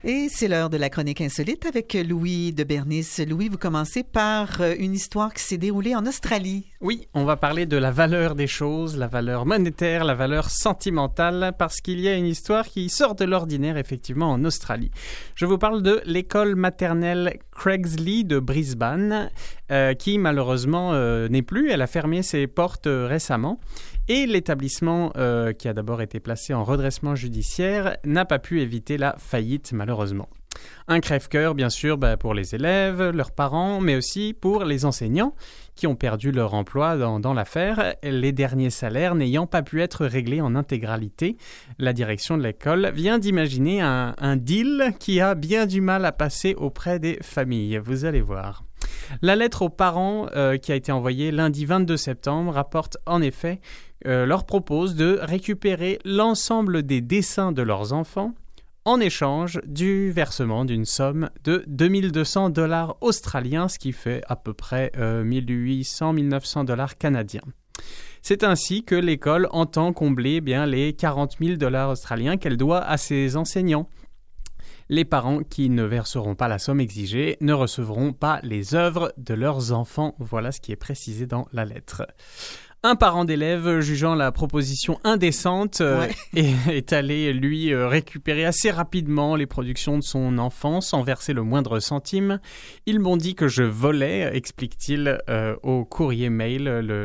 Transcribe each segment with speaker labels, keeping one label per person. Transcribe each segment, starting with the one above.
Speaker 1: Et c'est l'heure de la chronique insolite avec Louis de Bernis. Louis, vous commencez par une histoire qui s'est déroulée en Australie.
Speaker 2: Oui, on va parler de la valeur des choses, la valeur monétaire, la valeur sentimentale, parce qu'il y a une histoire qui sort de l'ordinaire effectivement en Australie. Je vous parle de l'école maternelle Craigsley de Brisbane, qui malheureusement n'est plus. Elle a fermé ses portes récemment. Et l'établissement, qui a d'abord été placé en redressement judiciaire, n'a pas pu éviter la faillite malheureusement. Un crève-cœur bien sûr pour les élèves, leurs parents, mais aussi pour les enseignants qui ont perdu leur emploi dans l'affaire, les derniers salaires n'ayant pas pu être réglés en intégralité. La direction de l'école vient d'imaginer un deal qui a bien du mal à passer auprès des familles, vous allez voir. La lettre aux parents qui a été envoyée lundi 22 septembre rapporte en effet leur propose de récupérer l'ensemble des dessins de leurs enfants en échange du versement d'une somme de 2200 $ australiens, ce qui fait à peu près 1800-1900 $ canadiens. C'est ainsi que l'école entend combler les 40 000 $ australiens qu'elle doit à ses enseignants. Les parents qui ne verseront pas la somme exigée ne recevront pas les œuvres de leurs enfants. Voilà ce qui est précisé dans la lettre. Un parent d'élève, jugeant la proposition indécente, est allé, lui, récupérer assez rapidement les productions de son enfant sans verser le moindre centime. Ils m'ont dit que je volais, explique-t-il au Courrier Mail,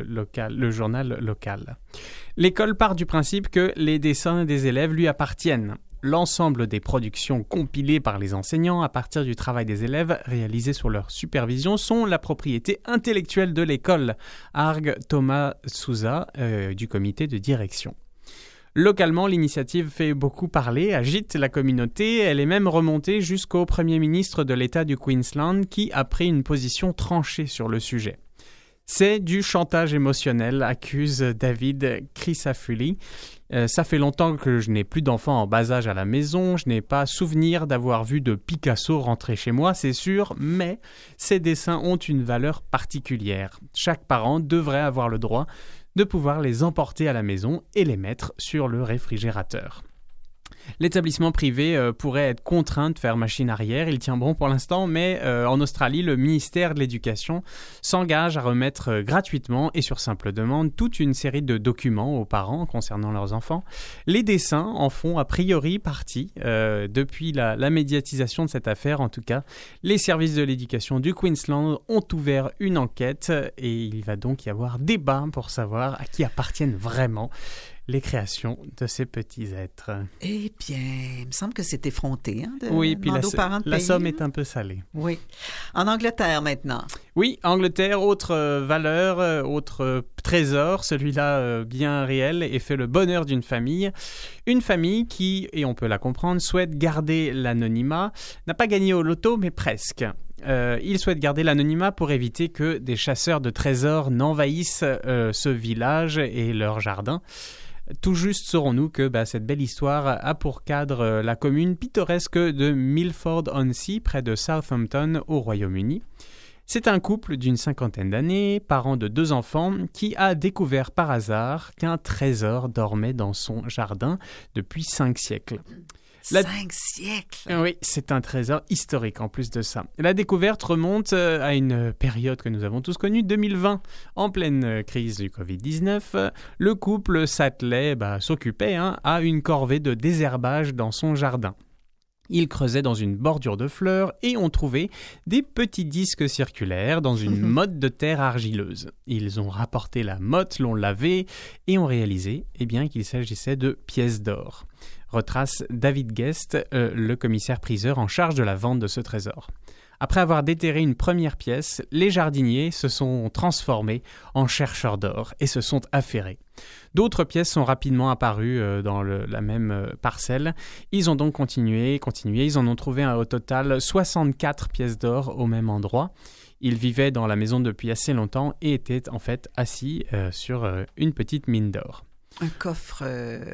Speaker 2: le journal local. L'école part du principe que les dessins des élèves lui appartiennent. L'ensemble des productions compilées par les enseignants à partir du travail des élèves réalisés sous leur supervision sont la propriété intellectuelle de l'école, argue Thomas Souza du comité de direction. Localement, l'initiative fait beaucoup parler, agite la communauté. Elle est même remontée jusqu'au Premier ministre de l'État du Queensland qui a pris une position tranchée sur le sujet. C'est du chantage émotionnel, accuse David Crisafulli. Ça fait longtemps que je n'ai plus d'enfants en bas âge à la maison, je n'ai pas souvenir d'avoir vu de Picasso rentrer chez moi, c'est sûr, mais ces dessins ont une valeur particulière. Chaque parent devrait avoir le droit de pouvoir les emporter à la maison et les mettre sur le réfrigérateur. L'établissement privé pourrait être contraint de faire machine arrière, il tient bon pour l'instant, mais en Australie, le ministère de l'Éducation s'engage à remettre gratuitement et sur simple demande toute une série de documents aux parents concernant leurs enfants. Les dessins en font a priori partie. Depuis la médiatisation de cette affaire, en tout cas, les services de l'éducation du Queensland ont ouvert une enquête et il va donc y avoir débat pour savoir à qui appartiennent vraiment les créations de ces petits êtres.
Speaker 1: Eh bien, il me semble que c'est effronté.
Speaker 2: Oui, puis la somme est un peu salée.
Speaker 1: Oui. En Angleterre maintenant.
Speaker 2: Oui, Angleterre, autre valeur, autre trésor, celui-là bien réel et fait le bonheur d'une famille. Une famille qui, et on peut la comprendre, souhaite garder l'anonymat, n'a pas gagné au loto, mais presque. Ils souhaitent garder l'anonymat pour éviter que des chasseurs de trésors n'envahissent ce village et leur jardin. Tout juste saurons-nous que cette belle histoire a pour cadre la commune pittoresque de Milford-on-Sea, près de Southampton, au Royaume-Uni. C'est un couple d'une 50aine d'années, parents de 2 enfants, qui a découvert par hasard qu'un trésor dormait dans son jardin depuis 5 siècles.
Speaker 1: 5 siècles!
Speaker 2: Oui, c'est un trésor historique en plus de ça. La découverte remonte à une période que nous avons tous connue, 2020. En pleine crise du Covid-19, le couple s'occupait à une corvée de désherbage dans son jardin. Ils creusaient dans une bordure de fleurs et ont trouvé des petits disques circulaires dans une motte de terre argileuse. Ils ont rapporté la motte, l'ont lavée et ont réalisé qu'il s'agissait de pièces d'or. Retrace David Guest, le commissaire-priseur en charge de la vente de ce trésor. Après avoir déterré une première pièce, les jardiniers se sont transformés en chercheurs d'or et se sont affairés. D'autres pièces sont rapidement apparues dans la même parcelle. Ils ont donc continué. Ils en ont trouvé au total 64 pièces d'or au même endroit. Ils vivaient dans la maison depuis assez longtemps et étaient en fait assis sur une petite mine d'or.
Speaker 1: Un coffre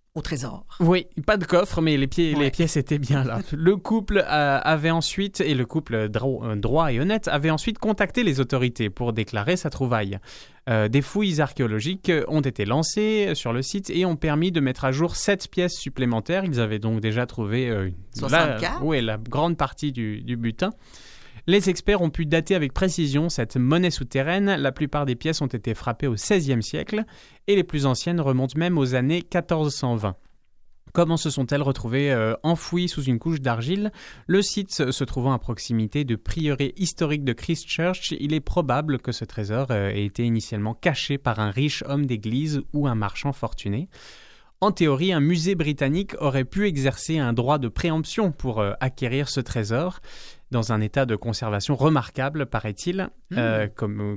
Speaker 1: au trésor.
Speaker 2: Oui, pas de coffre, mais les pièces étaient bien là. Le couple avait ensuite, et le couple droit et honnête, avait ensuite contacté les autorités pour déclarer sa trouvaille. Des fouilles archéologiques ont été lancées sur le site et ont permis de mettre à jour 7 pièces supplémentaires. Ils avaient donc déjà trouvé
Speaker 1: 64?
Speaker 2: La grande partie du butin. Les experts ont pu dater avec précision cette monnaie souterraine. La plupart des pièces ont été frappées au XVIe siècle et les plus anciennes remontent même aux années 1420. Comment se sont-elles retrouvées enfouies sous une couche d'argile? Le site se trouvant à proximité du prieuré historique de Christchurch, il est probable que ce trésor ait été initialement caché par un riche homme d'église ou un marchand fortuné. En théorie, un musée britannique aurait pu exercer un droit de préemption pour acquérir ce trésor, dans un état de conservation remarquable, paraît-il, comme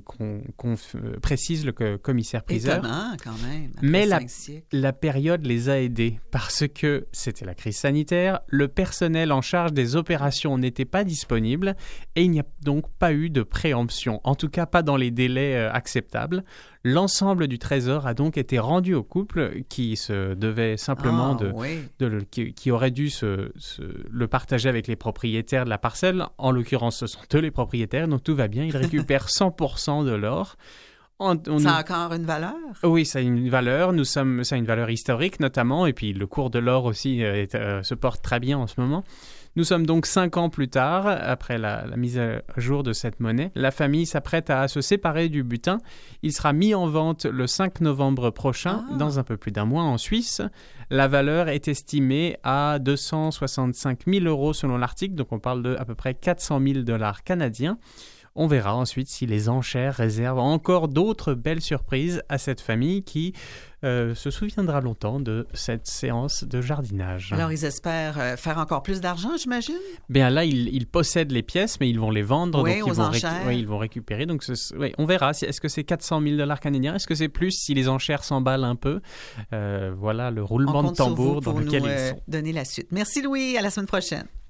Speaker 2: précise le commissaire-priseur.
Speaker 1: Étonnant, quand même, après
Speaker 2: Mais
Speaker 1: 5 siècles.
Speaker 2: la période les a aidés, parce que c'était la crise sanitaire, le personnel en charge des opérations n'était pas disponible, et il n'y a donc pas eu de préemption, en tout cas pas dans les délais acceptables. L'ensemble du trésor a donc été rendu au couple, qui se devait simplement qui aurait dû le partager avec les propriétaires de la parcelle. En l'occurrence, ce sont eux les propriétaires, donc tout va bien. Ils récupèrent 100% de l'or.
Speaker 1: Ça a encore une valeur?
Speaker 2: Oui, ça a une valeur. Ça a une valeur historique notamment, et puis le cours de l'or aussi se porte très bien en ce moment. Nous sommes donc 5 ans plus tard, après la mise à jour de cette monnaie. La famille s'apprête à se séparer du butin. Il sera mis en vente le 5 novembre prochain, dans un peu plus d'un mois en Suisse. La valeur est estimée à 265 000 € selon l'article, donc on parle de à peu près 400 000 $ canadiens. On verra ensuite si les enchères réservent encore d'autres belles surprises à cette famille qui se souviendra longtemps de cette séance de jardinage.
Speaker 1: Alors, ils espèrent faire encore plus d'argent, j'imagine?
Speaker 2: Bien là, ils possèdent les pièces, mais ils vont les vendre.
Speaker 1: Oui,
Speaker 2: donc
Speaker 1: aux enchères.
Speaker 2: Ils vont récupérer. Donc, on verra. Est-ce que c'est 400 000 $ canadiens? Est-ce que c'est plus si les enchères s'emballent un peu? Voilà le roulement de tambour dans lequel ils sont.
Speaker 1: Donner la suite. Merci Louis, à la semaine prochaine.